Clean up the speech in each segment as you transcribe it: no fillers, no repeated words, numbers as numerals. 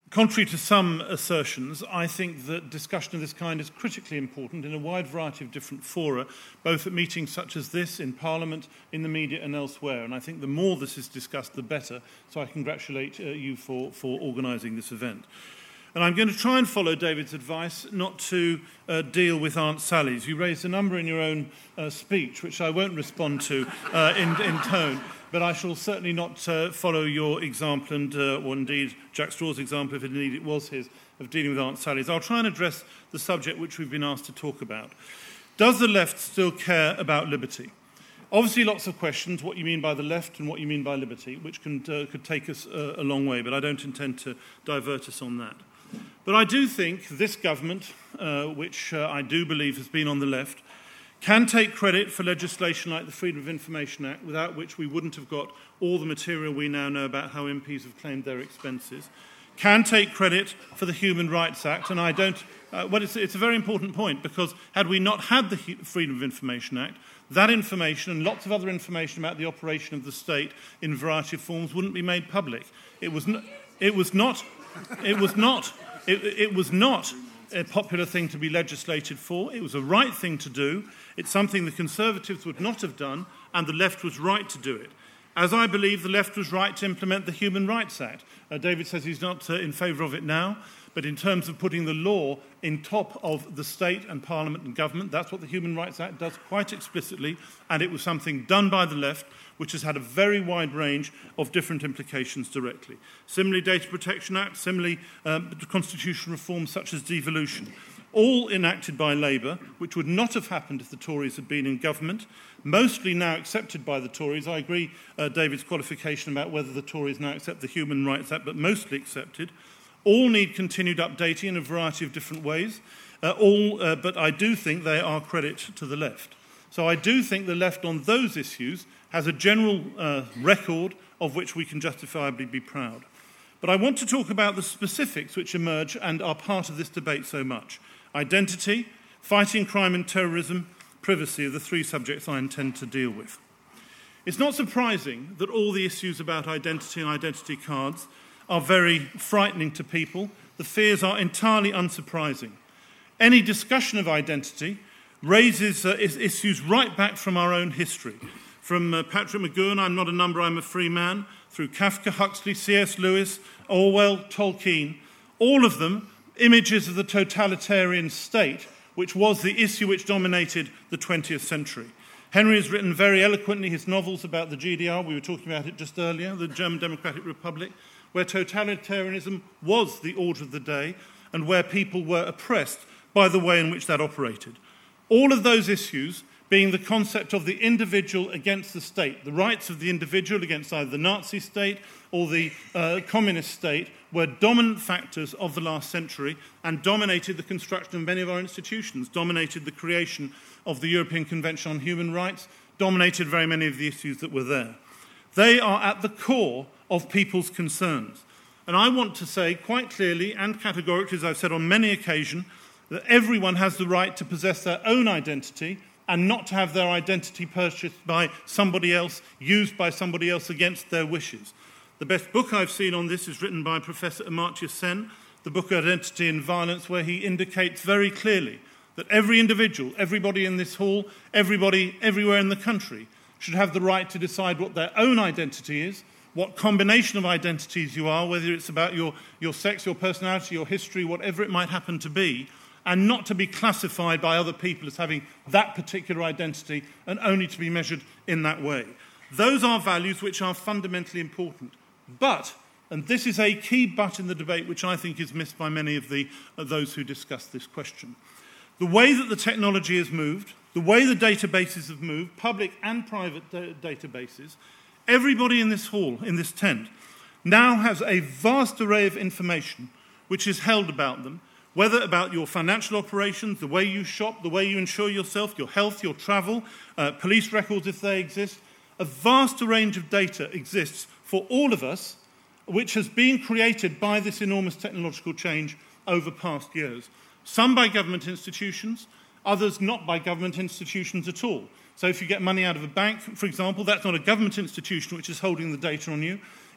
Contrary to some assertions, I think that discussion of this kind is critically important in a wide variety of different fora, both at meetings such as this, in Parliament, in the media and elsewhere. And I think the more this is discussed, the better. So I congratulate you for organising this event. And I'm going to try and follow David's advice not to deal with Aunt Sally's. You raised a number in your own speech, which I won't respond to in tone. But I shall certainly not follow your example, or indeed Jack Straw's example, if indeed it was his, of dealing with Aunt Sally's. I'll try and address the subject which we've been asked to talk about. Does the left still care about liberty? Obviously, lots of questions, what you mean by the left and what you mean by liberty, which could take us a long way, but I don't intend to divert us on that. But I do think this government, which I do believe has been on the left, can take credit for legislation like the Freedom of Information Act, without which we wouldn't have got all the material we now know about how MPs have claimed their expenses, can take credit for the Human Rights Act, and I don't... it's a very important point, because had we not had the Freedom of Information Act, that information and lots of other information about the operation of the state in a variety of forms wouldn't be made public. It was not a popular thing to be legislated for. It was a right thing to do. It's something the Conservatives would not have done, and the left was right to do it. As I believe the left was right to implement the Human Rights Act. David says he's not in favour of it now, but in terms of putting the law in top of the state and parliament and government, that's what the Human Rights Act does quite explicitly, and it was something done by the left, which has had a very wide range of different implications directly. Similarly, Data Protection Act, similarly, constitutional reforms such as devolution, all enacted by Labour, which would not have happened if the Tories had been in government, mostly now accepted by the Tories. I agree David's qualification about whether the Tories now accept the Human Rights Act, but mostly accepted. All need continued updating in a variety of different ways, but I do think they are credit to the left. So I do think the left on those issues has a general record of which we can justifiably be proud. But I want to talk about the specifics which emerge and are part of this debate so much. Identity, fighting crime and terrorism, privacy are the three subjects I intend to deal with. It's not surprising that all the issues about identity and identity cards are very frightening to people. The fears are entirely unsurprising. Any discussion of identity raises issues right back from our own history. From Patrick McGoohan, I'm not a number, I'm a free man, through Kafka, Huxley, C.S. Lewis, Orwell, Tolkien, all of them images of the totalitarian state, which was the issue which dominated the 20th century. Henry has written very eloquently his novels about the GDR, we were talking about it just earlier, the German Democratic Republic, where totalitarianism was the order of the day and where people were oppressed by the way in which that operated. All of those issues being the concept of the individual against the state, the rights of the individual against either the Nazi state or the communist state, were dominant factors of the last century and dominated the construction of many of our institutions, dominated the creation of the European Convention on Human Rights, dominated very many of the issues that were there. They are at the core of people's concerns. And I want to say quite clearly and categorically, as I've said on many occasions, that everyone has the right to possess their own identity and not to have their identity purchased by somebody else, used by somebody else against their wishes. The best book I've seen on this is written by Professor Amartya Sen, the book Identity and Violence, where he indicates very clearly that every individual, everybody in this hall, everybody everywhere in the country should have the right to decide what their own identity is, what combination of identities you are, whether it's about your sex, your personality, your history, whatever it might happen to be, and not to be classified by other people as having that particular identity and only to be measured in that way. Those are values which are fundamentally important. But, and this is a key but in the debate which I think is missed by many of those who discuss this question, the way that the technology has moved, the way the databases have moved, public and private databases, everybody in this hall, in this tent, now has a vast array of information which is held about them, whether about your financial operations, the way you shop, the way you insure yourself, your health, your travel, police records if they exist. A vast range of data exists for all of us, which has been created by this enormous technological change over past years. Some by government institutions, others not by government institutions at all. So if you get money out of a bank, for example, that's not a government institution which is holding the data on you.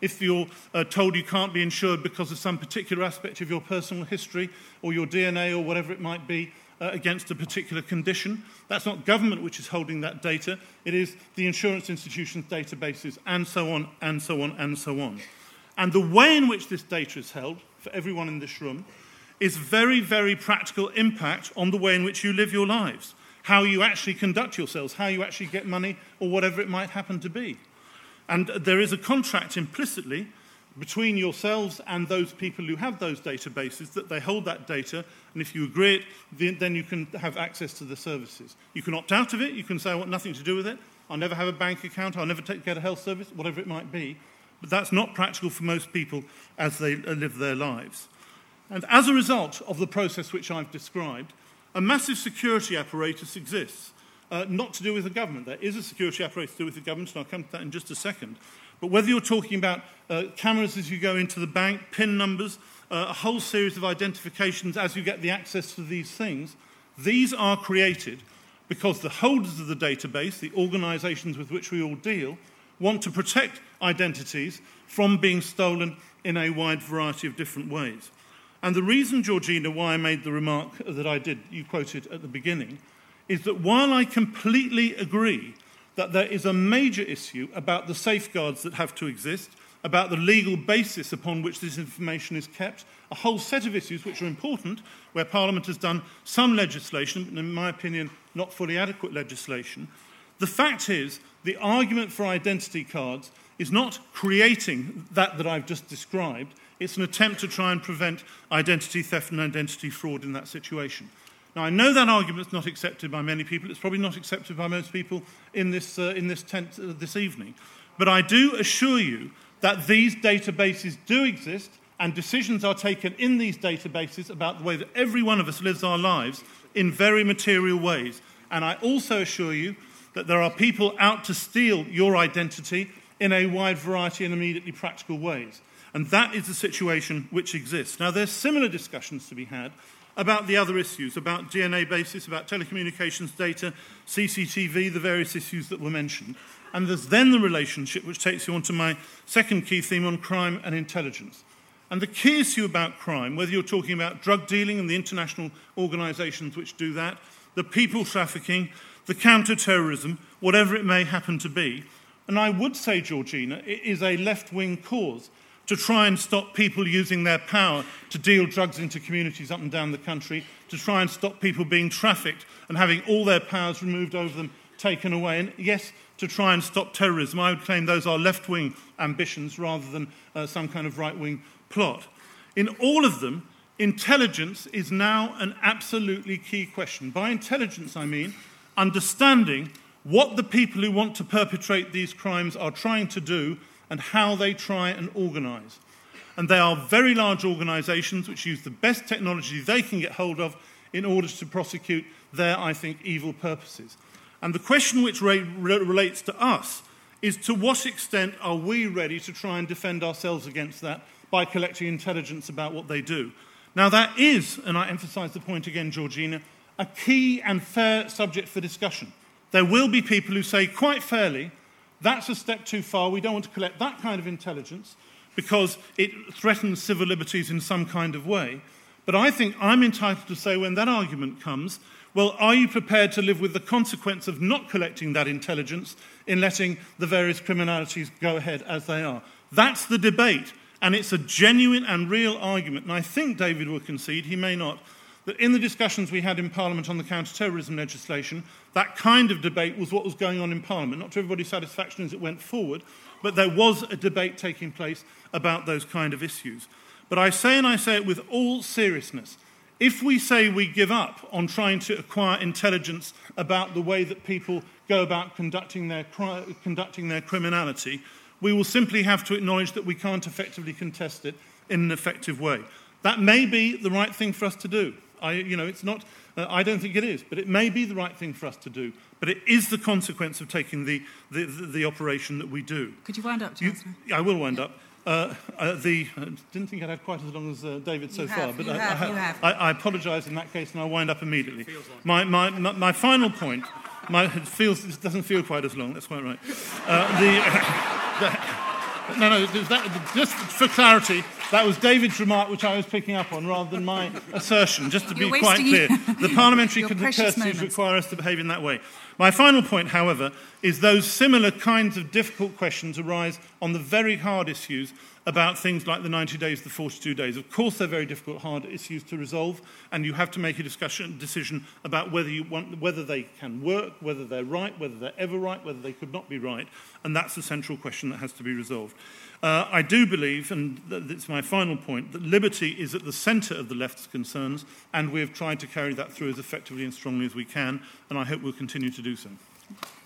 if you're told you can't be insured because of some particular aspect of your personal history or your DNA or whatever it might be against a particular condition. That's not government which is holding that data. It is the insurance institutions' databases, and so on, and so on, and so on. And the way in which this data is held, for everyone in this room, is very, very practical impact on the way in which you live your lives, how you actually conduct yourselves, how you actually get money, or whatever it might happen to be. And there is a contract implicitly between yourselves and those people who have those databases that they hold that data, and if you agree it, then you can have access to the services. You can opt out of it, you can say, I want nothing to do with it, I'll never have a bank account, I'll never get a health service, whatever it might be. But that's not practical for most people as they live their lives. And as a result of the process which I've described, a massive security apparatus exists, not to do with the government. There is a security apparatus to do with the government, and I'll come to that in just a second. But whether you're talking about cameras as you go into the bank, PIN numbers, a whole series of identifications as you get the access to these things, these are created because the holders of the database, the organisations with which we all deal, want to protect identities from being stolen in a wide variety of different ways. And the reason, Georgina, why I made the remark that I did, you quoted at the beginning, is that while I completely agree that there is a major issue about the safeguards that have to exist, about the legal basis upon which this information is kept, a whole set of issues which are important, where Parliament has done some legislation, and in my opinion, not fully adequate legislation. The fact is, the argument for identity cards is not creating that I've just described. It's an attempt to try and prevent identity theft and identity fraud in that situation. Now, I know that argument is not accepted by many people. It's probably not accepted by most people in this tent this evening. But I do assure you that these databases do exist, and decisions are taken in these databases about the way that every one of us lives our lives in very material ways. And I also assure you that there are people out to steal your identity in a wide variety and immediately practical ways. And that is the situation which exists. Now, there's similar discussions to be had about the other issues, about DNA basis, about telecommunications data, CCTV, the various issues that were mentioned. And there's then the relationship which takes you on to my second key theme on crime and intelligence. And the key issue about crime, whether you're talking about drug dealing and the international organisations which do that, the people trafficking, the counter-terrorism, whatever it may happen to be, and I would say, Georgina, it is a left-wing cause to try and stop people using their power to deal drugs into communities up and down the country, to try and stop people being trafficked and having all their powers removed over them, taken away, and yes, to try and stop terrorism. I would claim those are left-wing ambitions rather than some kind of right-wing plot. In all of them, intelligence is now an absolutely key question. By intelligence, I mean understanding what the people who want to perpetrate these crimes are trying to do and how they try and organise. And they are very large organisations which use the best technology they can get hold of in order to prosecute their, I think, evil purposes. And the question which relates to us is to what extent are we ready to try and defend ourselves against that by collecting intelligence about what they do. Now that is, and I emphasise the point again, Georgina, a key and fair subject for discussion. There will be people who say quite fairly, that's a step too far, we don't want to collect that kind of intelligence because it threatens civil liberties in some kind of way. But I think I'm entitled to say when that argument comes, well, are you prepared to live with the consequence of not collecting that intelligence in letting the various criminalities go ahead as they are? That's the debate, and it's a genuine and real argument. And I think David will concede, he may not, that in the discussions we had in Parliament on the counter-terrorism legislation, that kind of debate was what was going on in Parliament. Not to everybody's satisfaction as it went forward, but there was a debate taking place about those kind of issues. But I say, and I say it with all seriousness, if we say we give up on trying to acquire intelligence about the way that people go about conducting their criminality, we will simply have to acknowledge that we can't effectively contest it in an effective way. That may be the right thing for us to do. It's not. I don't think it is, but it may be the right thing for us to do. But it is the consequence of taking the operation that we do. Could you wind up, Chancellor? I will wind up. Didn't think I'd had quite as long as David so far, but I apologise in that case, and I'll wind up immediately. My final point. It doesn't feel quite as long. That's quite right. Just for clarity, that was David's remark which I was picking up on rather than my assertion, just to be quite clear. The parliamentary courtesies require us to behave in that way. My final point, however, is those similar kinds of difficult questions arise on the very hard issues about things like the 90 days, the 42 days. Of course, they're very difficult, hard issues to resolve, and you have to make a decision about whether they can work, whether they're right, whether they're ever right, whether they could not be right, and that's the central question that has to be resolved. I do believe, and it's my final point, that liberty is at the centre of the left's concerns, and we have tried to carry that through as effectively and strongly as we can, and I hope we'll continue to do so.